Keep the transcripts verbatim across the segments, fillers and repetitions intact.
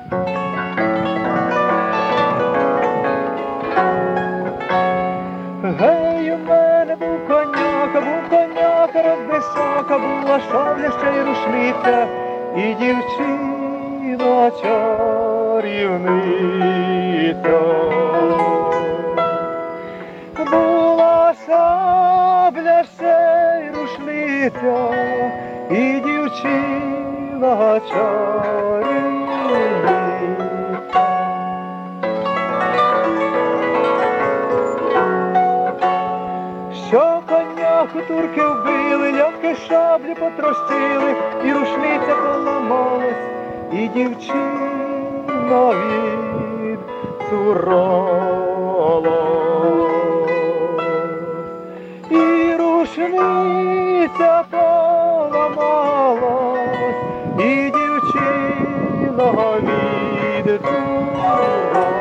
Гей, у мене був коняка, був коняка, розбишака, була шабля ще й рушниця, і дівчина чарівниця. Була шабля ще й рушниця, і дівчина чарівниця. Що коняку турки вбили, ляпки шаблі потрощили, і рушниця поламалась, і дівчина відцуралась. І рушниця поламалась, і дівчина відцуралась.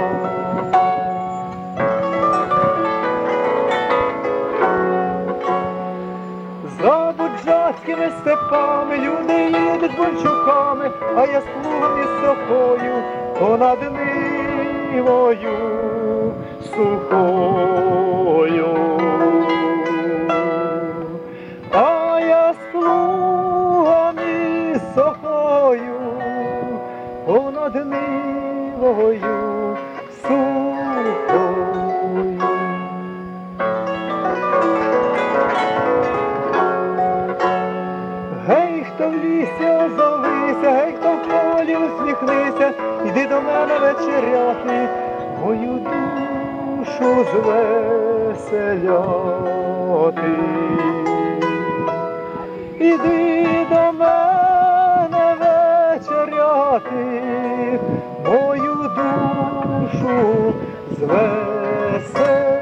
За буджацькими степами люди їдуть бунчуками, а я з плугом і сокою понад нивою сухою. А я з плугом і сокою понад нивою сухою. Гей, хто в лісі озовися, гей, хто в полі усміхнися, іди до мене вечеряти, мою душу звеселяти. Іди до мене вечеряти, мою душу звеселяти.